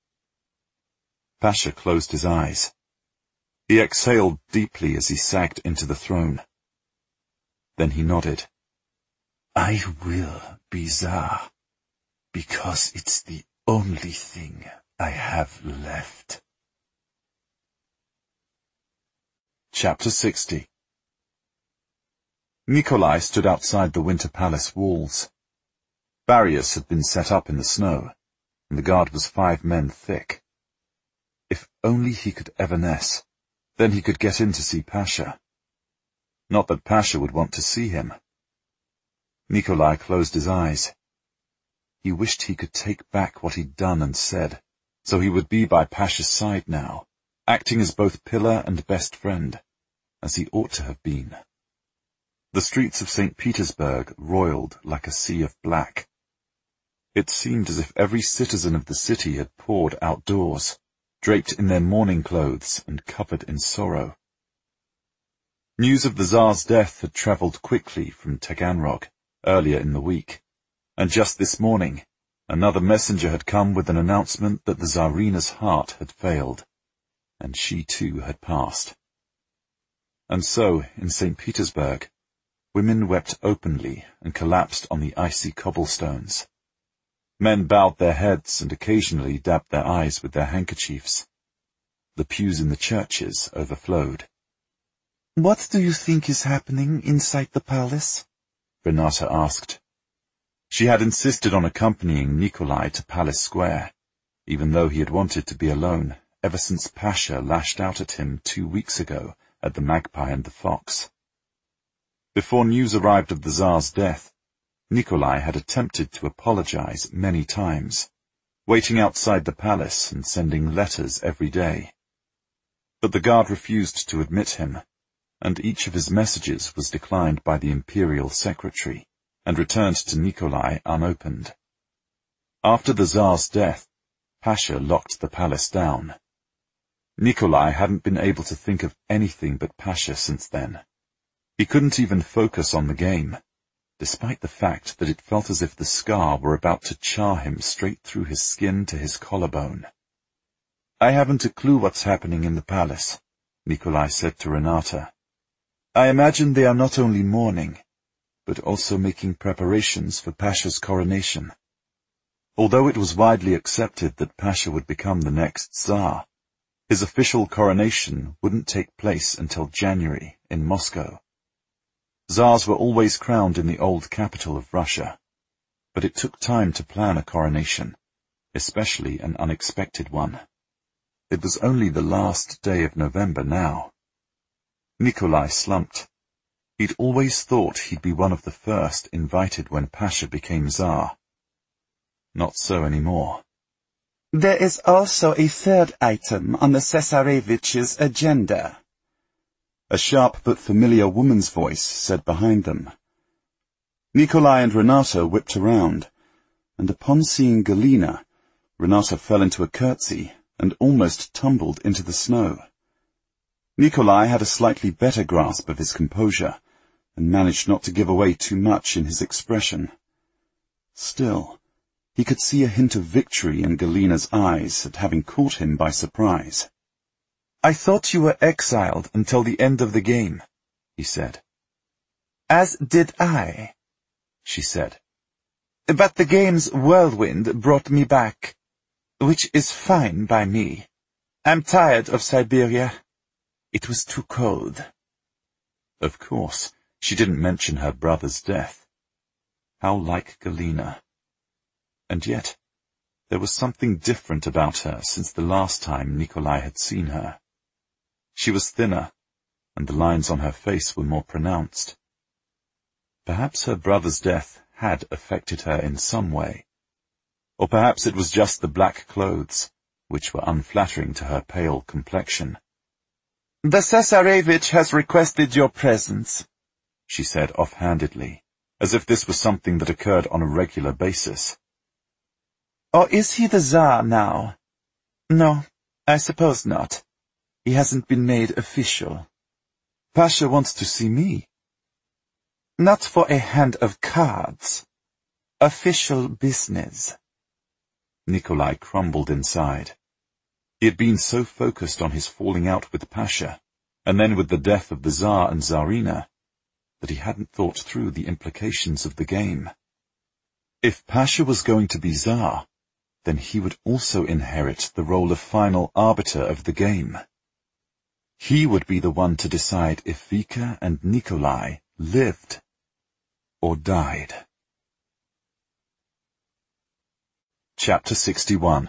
[SPEAKER 1] Pasha closed his eyes. He exhaled deeply as he sagged into the throne. Then he nodded.
[SPEAKER 2] "I will be Tsar, because it's the only thing I have left."
[SPEAKER 1] Chapter 60. Nikolai stood outside the Winter Palace walls. Barriers had been set up in the snow, and the guard was 5 men thick. If only he could evanesce, then he could get in to see Pasha. Not that Pasha would want to see him. Nikolai closed his eyes. He wished he could take back what he'd done and said, so he would be by Pasha's side now, acting as both pillar and best friend, as he ought to have been. The streets of St. Petersburg roiled like a sea of black. It seemed as if every citizen of the city had poured outdoors, draped in their mourning clothes and covered in sorrow. News of the Tsar's death had travelled quickly from Taganrog earlier in the week, and just this morning another messenger had come with an announcement that the Tsarina's heart had failed, and she too had passed. And so, in St. Petersburg, women wept openly and collapsed on the icy cobblestones. Men bowed their heads and occasionally dabbed their eyes with their handkerchiefs. The pews in the churches overflowed.
[SPEAKER 2] "What do you think is happening inside the palace?"
[SPEAKER 1] Renata asked. She had insisted on accompanying Nikolai to Palace Square, even though he had wanted to be alone ever since Pasha lashed out at him 2 weeks ago at the Magpie and the Fox. Before news arrived of the Tsar's death, Nikolai had attempted to apologize many times, waiting outside the palace and sending letters every day. But the guard refused to admit him, and each of his messages was declined by the imperial secretary and returned to Nikolai unopened. After the Tsar's death, Pasha locked the palace down. Nikolai hadn't been able to think of anything but Pasha since then. He couldn't even focus on the game, despite the fact that it felt as if the scar were about to char him straight through his skin to his collarbone.
[SPEAKER 2] "I haven't a clue what's happening in the palace," Nikolai said to Renata. "I imagine they are not only mourning, but also making preparations for Pasha's coronation." Although it was widely accepted that Pasha would become the next Tsar, his official coronation wouldn't take place until January in Moscow. Tsars were always crowned in the old capital of Russia, but it took time to plan a coronation, especially an unexpected one. It was only the last day of November now. Nikolai slumped. He'd always thought he'd be one of the first invited when Pasha became Tsar. Not so anymore.
[SPEAKER 3] "There is also a third item on the Cesarevich's agenda,"
[SPEAKER 2] a sharp but familiar woman's voice said behind them. Nikolai and Renata whipped around, and upon seeing Galina, Renata fell into a curtsy and almost tumbled into the snow. Nikolai had a slightly better grasp of his composure, and managed not to give away too much in his expression. Still, he could see a hint of victory in Galina's eyes at having caught him by surprise.
[SPEAKER 1] "I thought you were exiled until the end of the game," he said.
[SPEAKER 2] "As did I," she said. "But the game's whirlwind brought me back, which is fine by me. I'm tired of Siberia. It was too cold."
[SPEAKER 1] Of course, she didn't mention her brother's death. How like Galina. And yet, there was something different about her since the last time Nikolai had seen her. She was thinner, and the lines on her face were more pronounced. Perhaps her brother's death had affected her in some way. Or perhaps it was just the black clothes, which were unflattering to her pale complexion.
[SPEAKER 2] "The Cesarevich has requested your presence,"
[SPEAKER 1] she said offhandedly, as if this was something that occurred on a regular basis.
[SPEAKER 2] "Or is he the Tsar now? No, I suppose not. He hasn't been made official."
[SPEAKER 1] "Pasha wants to see me."
[SPEAKER 2] "Not for a hand of cards. Official business."
[SPEAKER 1] Nikolai crumbled inside. He had been so focused on his falling out with Pasha, and then with the death of the Tsar and Tsarina, that he hadn't thought through the implications of the game. If Pasha was going to be Tsar, then he would also inherit the role of final arbiter of the game. He would be the one to decide if Vika and Nikolai lived or died. Chapter 61.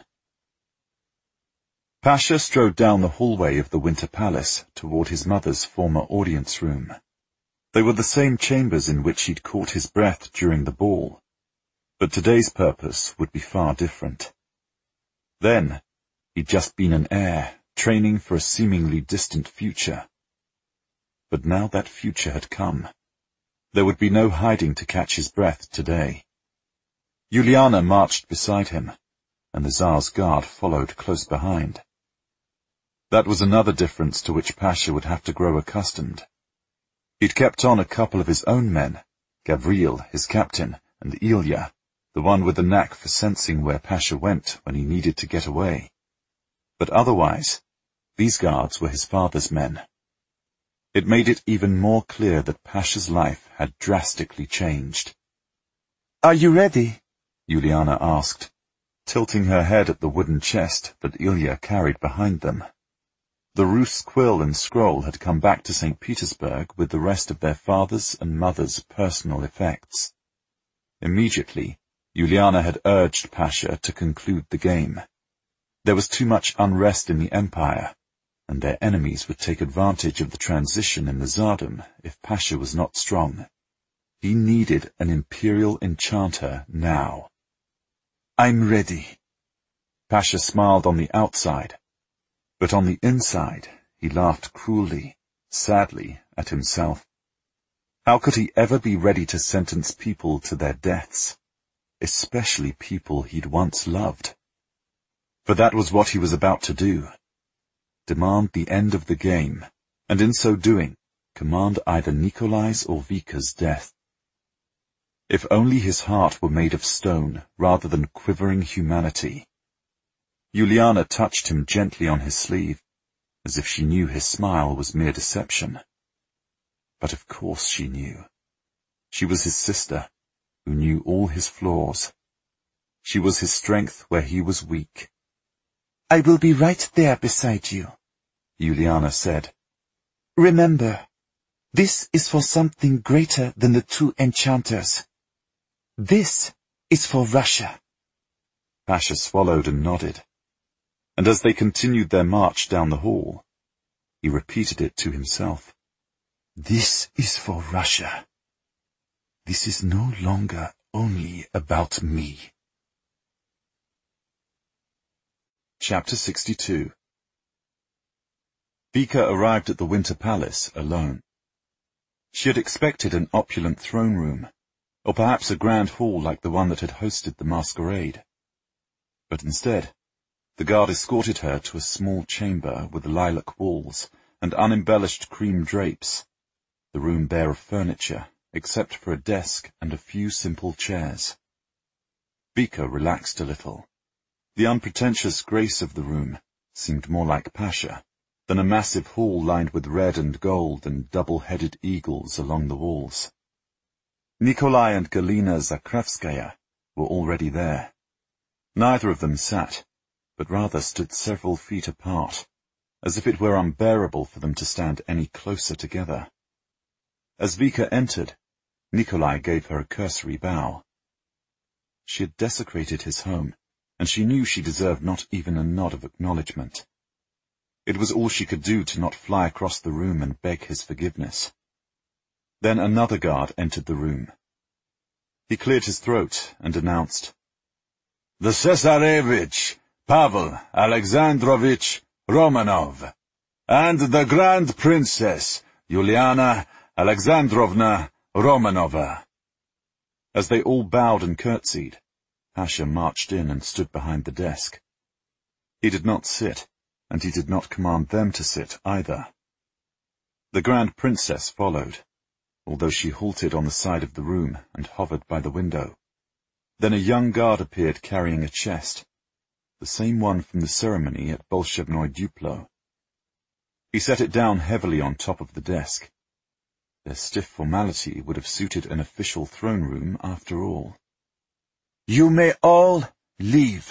[SPEAKER 1] Pasha strode down the hallway of the Winter Palace toward his mother's former audience room. They were the same chambers in which he'd caught his breath during the ball. But today's purpose would be far different. Then, he'd just been an heir, training for a seemingly distant future. But now that future had come. There would be no hiding to catch his breath today. Juliana marched beside him, and the Tsar's guard followed close behind. That was another difference to which Pasha would have to grow accustomed. He'd kept on a couple of his own men, Gavril, his captain, and Ilya, the one with the knack for sensing where Pasha went when he needed to get away. But otherwise, these guards were his father's men. It made it even more clear that Pasha's life had drastically changed.
[SPEAKER 2] "Are you ready?"
[SPEAKER 1] Juliana asked, tilting her head at the wooden chest that Ilya carried behind them. The Rus quill and scroll had come back to St. Petersburg with the rest of their father's and mother's personal effects. Immediately, Juliana had urged Pasha to conclude the game. There was too much unrest in the empire, and their enemies would take advantage of the transition in the Tsardom if Pasha was not strong. He needed an imperial enchanter now.
[SPEAKER 2] "I'm ready."
[SPEAKER 1] Pasha smiled on the outside, but on the inside he laughed cruelly, sadly at himself. How could he ever be ready to sentence people to their deaths, especially people he'd once loved? For that was what he was about to do. Demand the end of the game, and in so doing, command either Nikolai's or Vika's death. If only his heart were made of stone rather than quivering humanity. Juliana touched him gently on his sleeve, as if she knew his smile was mere deception. But of course she knew. She was his sister, who knew all his flaws. She was his strength where he was weak.
[SPEAKER 2] "I will be right there beside you,"
[SPEAKER 1] Juliana said.
[SPEAKER 2] "Remember, this is for something greater than the two enchanters. This is for Russia."
[SPEAKER 1] Pasha swallowed and nodded, and as they continued their march down the hall, he repeated it to himself.
[SPEAKER 2] "This is for Russia. This is no longer only about me."
[SPEAKER 1] Chapter 62. Vika arrived at the Winter Palace alone. She had expected an opulent throne room, or perhaps a grand hall like the one that had hosted the masquerade. But instead, the guard escorted her to a small chamber with lilac walls and unembellished cream drapes, the room bare of furniture, except for a desk and a few simple chairs. Vika relaxed a little. The unpretentious grace of the room seemed more like Pasha than a massive hall lined with red and gold and double-headed eagles along the walls. Nikolai and Galina Zakravskaya were already there. Neither of them sat, but rather stood several feet apart, as if it were unbearable for them to stand any closer together. As Vika entered, Nikolai gave her a cursory bow. She had desecrated his home, and she knew she deserved not even a nod of acknowledgement. It was all she could do to not fly across the room and beg his forgiveness. Then another guard entered the room. He cleared his throat and announced, "The Cesarevich, Pavel Alexandrovich Romanov, and the Grand Princess, Juliana Alexandrovna Romanova." As they all bowed and curtsied, Pasha marched in and stood behind the desk. He did not sit, and he did not command them to sit either. The Grand Princess followed, although she halted on the side of the room and hovered by the window. Then a young guard appeared carrying a chest, the same one from the ceremony at Bolshevnoye Duplo. He set it down heavily on top of the desk. Their stiff formality would have suited an official throne room after all.
[SPEAKER 2] "You may all leave,"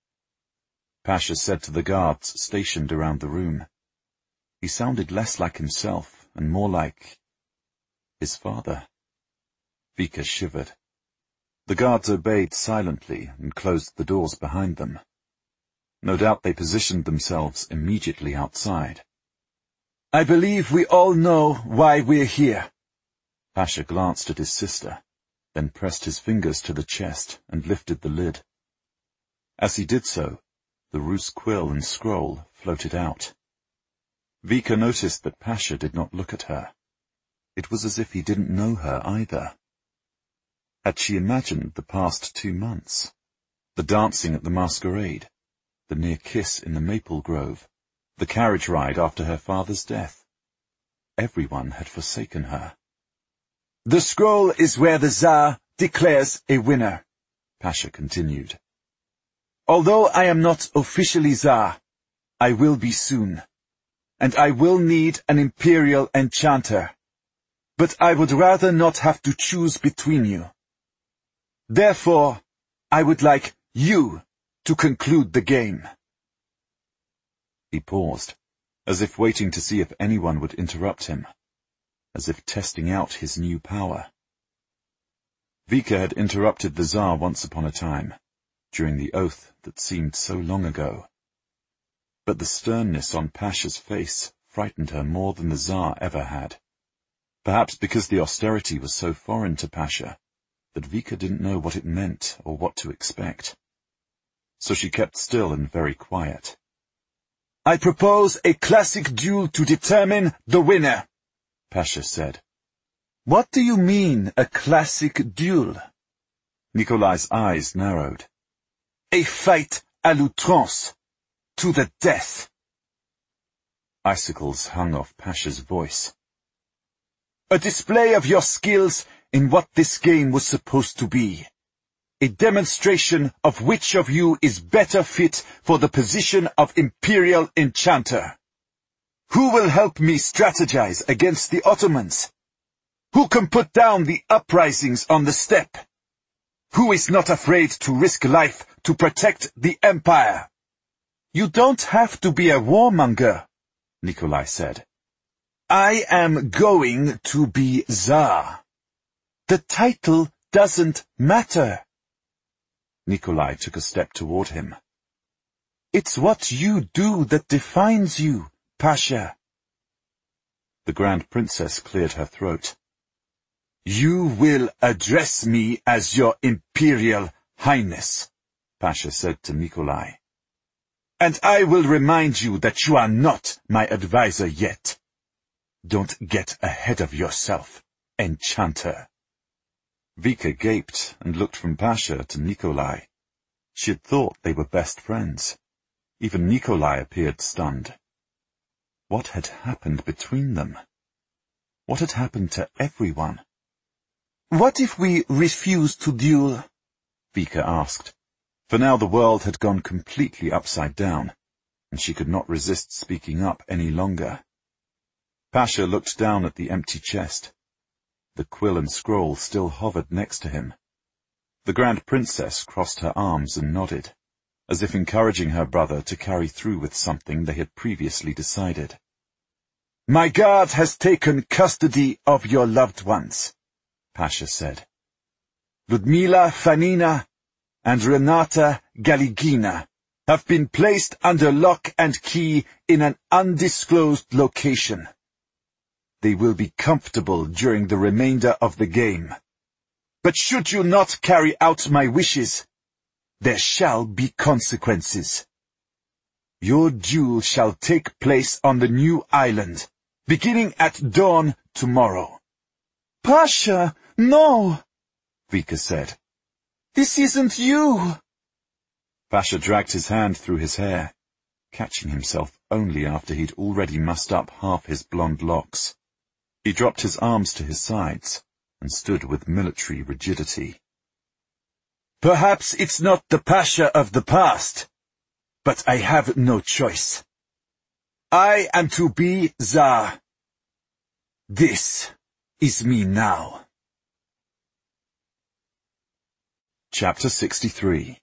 [SPEAKER 1] Pasha said to the guards stationed around the room. He sounded less like himself and more like his father. Vika shivered. The guards obeyed silently and closed the doors behind them. No doubt they positioned themselves immediately outside.
[SPEAKER 2] "I believe we all know why we're here."
[SPEAKER 1] Pasha glanced at his sister, then pressed his fingers to the chest and lifted the lid. As he did so, the Rus quill and scroll floated out. Vika noticed that Pasha did not look at her. It was as if he didn't know her either. Had she imagined the past 2 months? The dancing at the masquerade, the near kiss in the maple grove, the carriage ride after her father's death. Everyone had forsaken her.
[SPEAKER 2] The scroll is where the Tsar declares a winner, Pasha continued. Although I am not officially Tsar, I will be soon, and I will need an imperial enchanter. But I would rather not have to choose between you. Therefore, I would like you to conclude the game.
[SPEAKER 1] He paused, as if waiting to see if anyone would interrupt him, as if testing out his new power. Vika had interrupted the Tsar once upon a time, during the oath that seemed so long ago. But the sternness on Pasha's face frightened her more than the Tsar ever had. Perhaps because the austerity was so foreign to Pasha, that Vika didn't know what it meant or what to expect. So she kept still and very quiet.
[SPEAKER 2] I propose a classic duel to determine the winner, Pasha said. What do you mean, a classic duel?
[SPEAKER 1] Nikolai's eyes narrowed.
[SPEAKER 2] A fight à l'outrance, to the death.
[SPEAKER 1] Icicles hung off Pasha's voice.
[SPEAKER 2] A display of your skills in what this game was supposed to be. A demonstration of which of you is better fit for the position of Imperial Enchanter. Who will help me strategize against the Ottomans? Who can put down the uprisings on the steppe? Who is not afraid to risk life to protect the Empire? You don't have to be a warmonger, Nikolai said. I am going to be Tsar. The title doesn't matter.
[SPEAKER 1] Nikolai took a step toward him.
[SPEAKER 2] It's what you do that defines you, Pasha.
[SPEAKER 1] The Grand Princess cleared her throat.
[SPEAKER 2] You will address me as your Imperial Highness, Pasha said to Nikolai. And I will remind you that you are not my advisor yet. Don't get ahead of yourself, Enchanter.
[SPEAKER 1] Vika gaped and looked from Pasha to Nikolai. She had thought they were best friends. Even Nikolai appeared stunned. What had happened between them? What had happened to everyone?
[SPEAKER 2] What if we refuse to duel?
[SPEAKER 1] Vika asked. For now the world had gone completely upside down, and she could not resist speaking up any longer. Pasha looked down at the empty chest. The quill and scroll still hovered next to him. The Grand Princess crossed her arms and nodded, as if encouraging her brother to carry through with something they had previously decided.
[SPEAKER 2] My guard has taken custody of your loved ones, Pasha said. Ludmila Fanina and Renata Galigina have been placed under lock and key in an undisclosed location. They will be comfortable during the remainder of the game. But should you not carry out my wishes, there shall be consequences. Your duel shall take place on the new island, beginning at dawn tomorrow. Pasha, no,
[SPEAKER 1] Vika said.
[SPEAKER 2] This isn't you.
[SPEAKER 1] Pasha dragged his hand through his hair, catching himself only after he'd already mussed up half his blonde locks. He dropped his arms to his sides and stood with military rigidity.
[SPEAKER 2] Perhaps it's not the Pasha of the past, but I have no choice. I am to be Tsar. This is me now.
[SPEAKER 1] Chapter 63.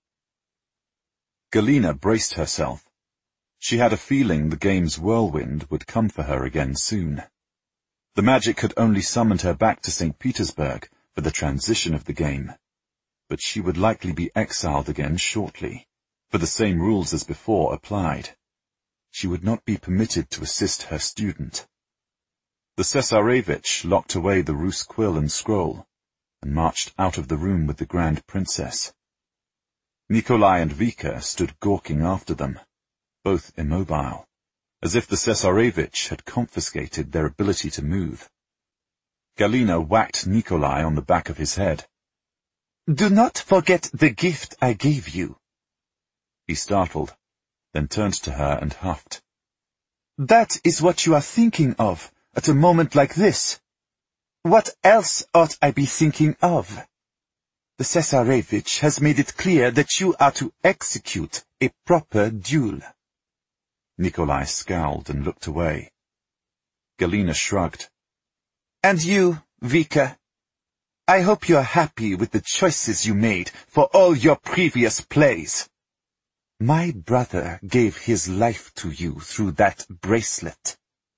[SPEAKER 1] Galina braced herself. She had a feeling the game's whirlwind would come for her again soon. The magic had only summoned her back to St. Petersburg for the transition of the game, but she would likely be exiled again shortly, for the same rules as before applied. She would not be permitted to assist her student. The Cesarevich locked away the Rus quill and scroll. and marched out of the room with the Grand Princess. Nikolai and Vika stood gawking after them, both immobile, as if the Cesarevich had confiscated their ability to move. Galina whacked Nikolai on the back of his head.
[SPEAKER 3] "Do not forget the gift I gave you."
[SPEAKER 1] He startled, then turned to her and huffed.
[SPEAKER 3] "That is what you are thinking of at a moment like this. What else ought I be thinking of? The Cesarevich has made it clear that you are to execute a proper duel."
[SPEAKER 1] Nikolai scowled and looked away. Galina shrugged.
[SPEAKER 3] "And you, Vika? I hope you are happy with the choices you made for all your previous plays. My brother gave his life to you through that bracelet."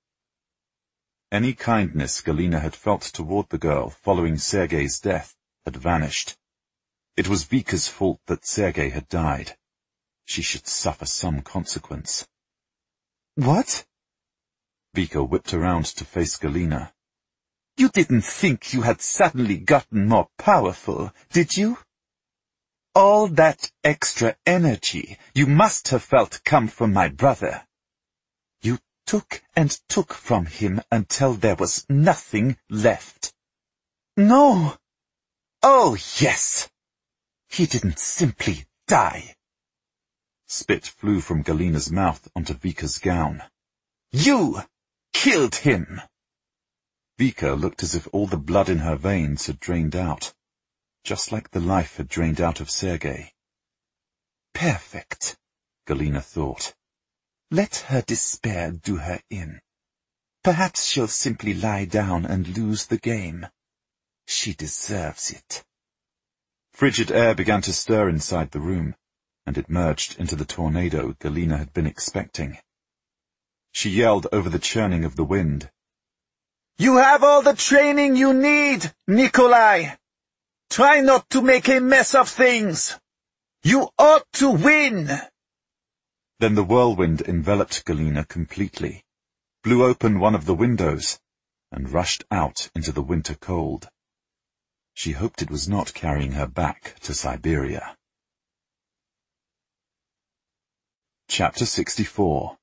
[SPEAKER 1] Any kindness Galina had felt toward the girl following Sergei's death had vanished. It was Vika's fault that Sergei had died. She should suffer some consequence.
[SPEAKER 3] "What?"
[SPEAKER 1] Vika whipped around to face Galina.
[SPEAKER 3] "You didn't think you had suddenly gotten more powerful, did you? All that extra energy you must have felt come from my brother. You took and took from him until there was nothing left." "No." "Oh, yes. He didn't simply die."
[SPEAKER 1] Spit flew from Galina's mouth onto Vika's gown.
[SPEAKER 3] "You killed him."
[SPEAKER 1] Vika looked as if all the blood in her veins had drained out, just like the life had drained out of Sergei.
[SPEAKER 3] "Perfect," Galina thought. "Let her despair do her in. Perhaps she'll simply lie down and lose the game. She deserves it."
[SPEAKER 1] Frigid air began to stir inside the room, and it merged into the tornado Galina had been expecting. She yelled over the churning of the wind.
[SPEAKER 3] "You have all the training you need, Nikolai! Try not to make a mess of things! You ought to win!"
[SPEAKER 1] Then the whirlwind enveloped Galina completely, blew open one of the windows, and rushed out into the winter cold. She hoped it was not carrying her back to Siberia. Chapter 64.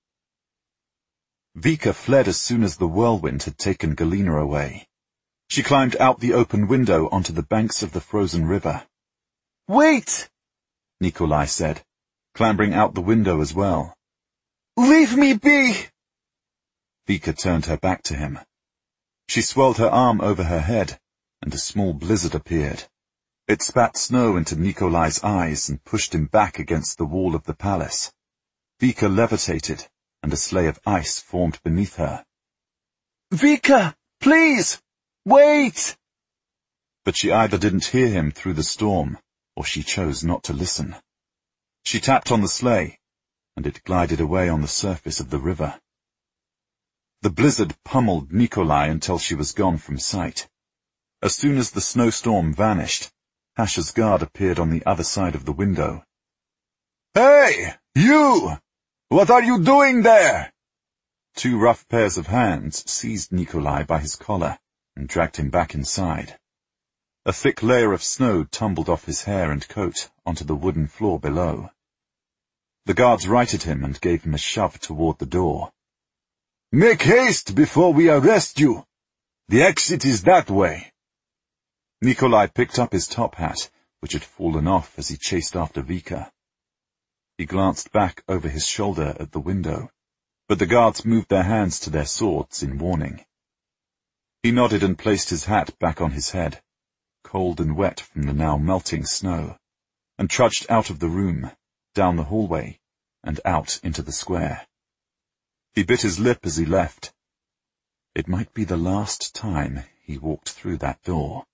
[SPEAKER 1] Vika fled as soon as the whirlwind had taken Galina away. She climbed out the open window onto the banks of the frozen river.
[SPEAKER 3] "Wait!"
[SPEAKER 1] Nikolai said, clambering out the window as well.
[SPEAKER 3] "Leave me be!"
[SPEAKER 1] Vika turned her back to him. She swirled her arm over her head, and a small blizzard appeared. It spat snow into Nikolai's eyes and pushed him back against the wall of the palace. Vika levitated, and a sleigh of ice formed beneath her.
[SPEAKER 3] "Vika, please, wait!"
[SPEAKER 1] But she either didn't hear him through the storm, or she chose not to listen. She tapped on the sleigh, and it glided away on the surface of the river. The blizzard pummeled Nikolai until she was gone from sight. As soon as the snowstorm vanished, Hasha's guard appeared on the other side of the window.
[SPEAKER 2] "Hey, you! What are you doing there?"
[SPEAKER 1] Two rough pairs of hands seized Nikolai by his collar and dragged him back inside. A thick layer of snow tumbled off his hair and coat onto the wooden floor below. The guards righted him and gave him a shove toward the door.
[SPEAKER 2] "Make haste before we arrest you. The exit is that way."
[SPEAKER 1] Nikolai picked up his top hat, which had fallen off as he chased after Vika. He glanced back over his shoulder at the window, but the guards moved their hands to their swords in warning. He nodded and placed his hat back on his head, cold and wet from the now melting snow, and trudged out of the room, down the hallway, and out into the square. He bit his lip as he left. It might be the last time he walked through that door.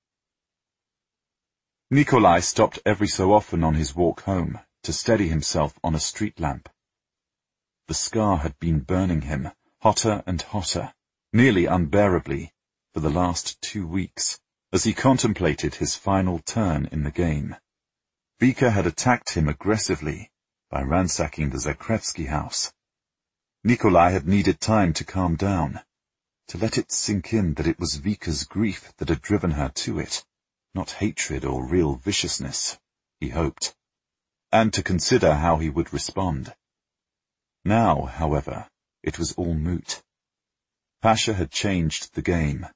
[SPEAKER 1] Nikolai stopped every so often on his walk home to steady himself on a street lamp. The scar had been burning him, hotter and hotter, nearly unbearably, for the last 2 weeks, as he contemplated his final turn in the game. Vika had attacked him aggressively by ransacking the Zakrevsky house. Nikolai had needed time to calm down, to let it sink in that it was Vika's grief that had driven her to it, not hatred or real viciousness, he hoped, and to consider how he would respond. Now, however, it was all moot. Pasha had changed the game.